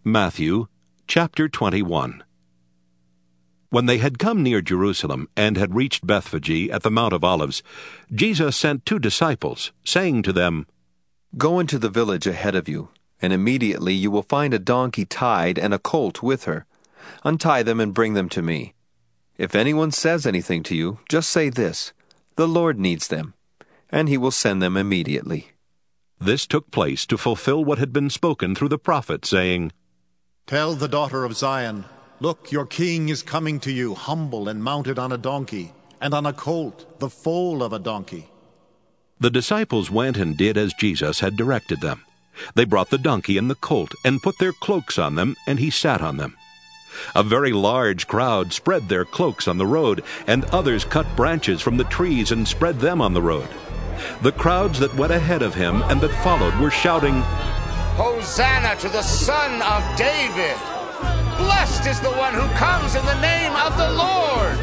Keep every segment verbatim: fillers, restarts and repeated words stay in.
Matthew chapter twenty-one. When they had come near Jerusalem, and had reached Bethphage at the Mount of Olives, Jesus sent two disciples, saying to them, Go into the village ahead of you, and immediately you will find a donkey tied and a colt with her. Untie them and bring them to me. If anyone says anything to you, just say this, The Lord needs them, and he will send them immediately. This took place to fulfill what had been spoken through the prophet, saying, Tell the daughter of Zion, Look, your king is coming to you, humble and mounted on a donkey, and on a colt, the foal of a donkey. The disciples went and did as Jesus had directed them. They brought the donkey and the colt, and put their cloaks on them, and he sat on them. A very large crowd spread their cloaks on the road, and others cut branches from the trees and spread them on the road. The crowds that went ahead of him and that followed were shouting, Hosanna to the Son of David! Blessed is the one who comes in the name of the Lord!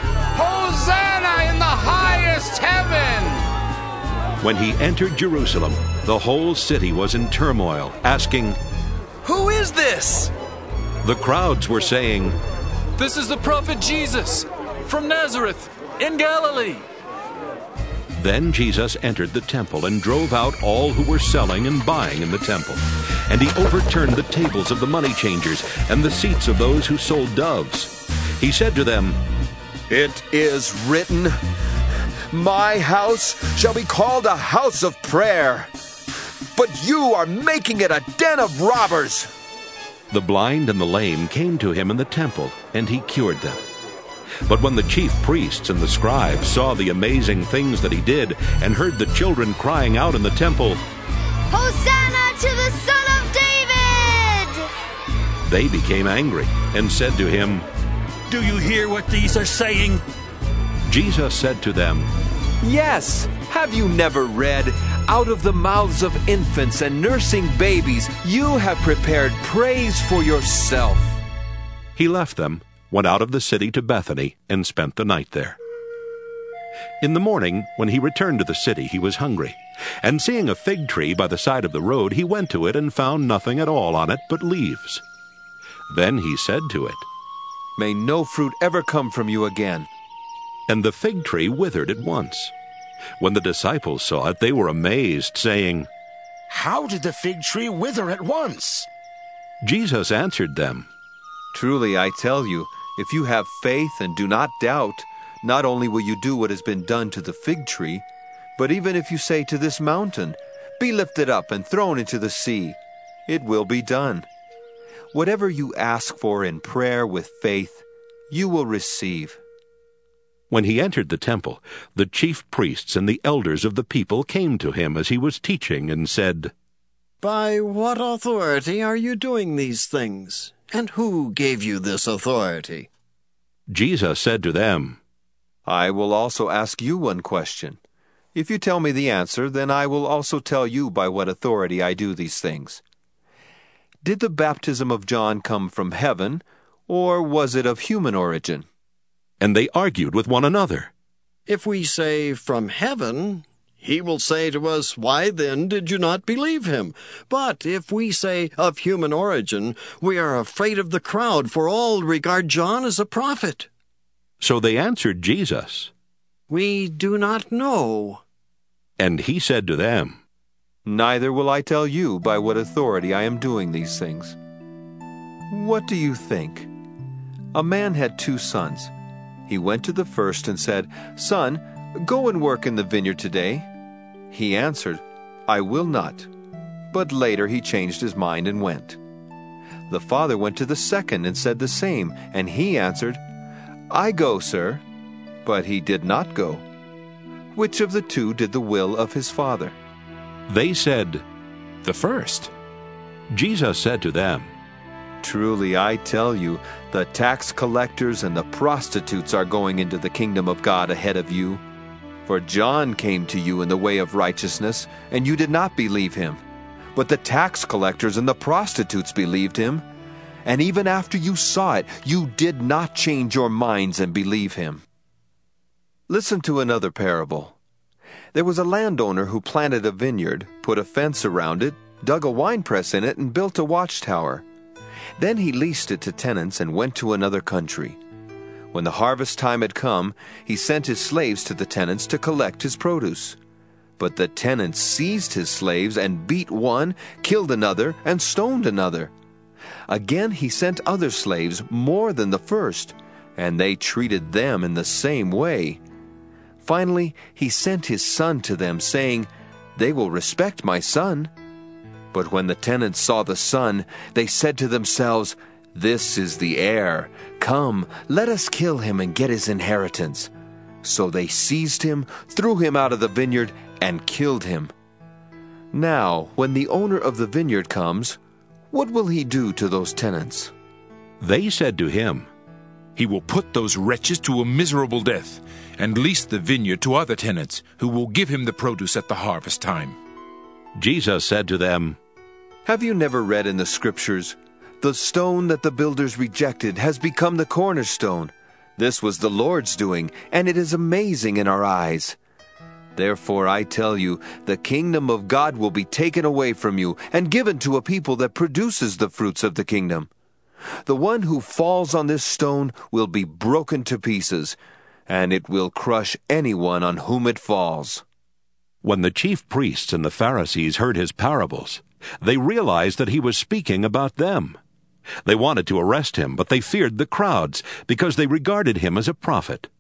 Hosanna in the highest heaven! When he entered Jerusalem, the whole city was in turmoil, asking, Who is this? The crowds were saying, This is the prophet Jesus, from Nazareth, in Galilee. Then Jesus entered the temple and drove out all who were selling and buying in the temple. And he overturned the tables of the money changers and the seats of those who sold doves. He said to them, It is written, My house shall be called a house of prayer, but you are making it a den of robbers. The blind and the lame came to him in the temple, and he cured them. But when the chief priests and the scribes saw the amazing things that he did, and heard the children crying out in the temple, Hosanna to the Son of David! They became angry and said to him, Do you hear what these are saying? Jesus said to them, Yes, have you never read, Out of the mouths of infants and nursing babies, you have prepared praise for yourself. He left them, went out of the city to Bethany, and spent the night there. In the morning, when he returned to the city, he was hungry. And seeing a fig tree by the side of the road, he went to it and found nothing at all on it but leaves. Then he said to it, May no fruit ever come from you again. And the fig tree withered at once. When the disciples saw it, they were amazed, saying, How did the fig tree wither at once? Jesus answered them, Truly I tell you, if you have faith and do not doubt, not only will you do what has been done to the fig tree, but even if you say to this mountain, Be lifted up and thrown into the sea, it will be done. Whatever you ask for in prayer with faith, you will receive. When he entered the temple, the chief priests and the elders of the people came to him as he was teaching and said, By what authority are you doing these things? And who gave you this authority? Jesus said to them, I will also ask you one question. If you tell me the answer, then I will also tell you by what authority I do these things. Did the baptism of John come from heaven, or was it of human origin? And they argued with one another. If we say, From heaven, he will say to us, Why then did you not believe him? But if we say, Of human origin, we are afraid of the crowd, for all regard John as a prophet. So they answered Jesus, We do not know. And he said to them, Neither will I tell you by what authority I am doing these things. What do you think? A man had two sons. He went to the first and said, Son, go and work in the vineyard today. He answered, I will not. But later he changed his mind and went. The father went to the second and said the same, and he answered, I go, sir. But he did not go. Which of the two did the will of his father? They said, The first. Jesus said to them, Truly I tell you, the tax collectors and the prostitutes are going into the kingdom of God ahead of you. For John came to you in the way of righteousness, and you did not believe him. But the tax collectors and the prostitutes believed him. And even after you saw it, you did not change your minds and believe him. Listen to another parable. There was a landowner who planted a vineyard, put a fence around it, dug a winepress in it, and built a watchtower. Then he leased it to tenants and went to another country. When the harvest time had come, he sent his slaves to the tenants to collect his produce. But the tenants seized his slaves and beat one, killed another, and stoned another. Again he sent other slaves, more than the first, and they treated them in the same way. Finally, he sent his son to them, saying, "They will respect my son." But when the tenants saw the son, they said to themselves, "This is the heir. Come, let us kill him and get his inheritance." So they seized him, threw him out of the vineyard, and killed him. Now, when the owner of the vineyard comes, what will he do to those tenants? They said to him, "He will put those wretches to a miserable death, and lease the vineyard to other tenants, who will give him the produce at the harvest time." Jesus said to them, Have you never read in the Scriptures, "The stone that the builders rejected has become the cornerstone. This was the Lord's doing, and it is amazing in our eyes." Therefore I tell you, the kingdom of God will be taken away from you and given to a people that produces the fruits of the kingdom. The one who falls on this stone will be broken to pieces, and it will crush anyone on whom it falls. When the chief priests and the Pharisees heard his parables, they realized that he was speaking about them. They wanted to arrest him, but they feared the crowds, because they regarded him as a prophet.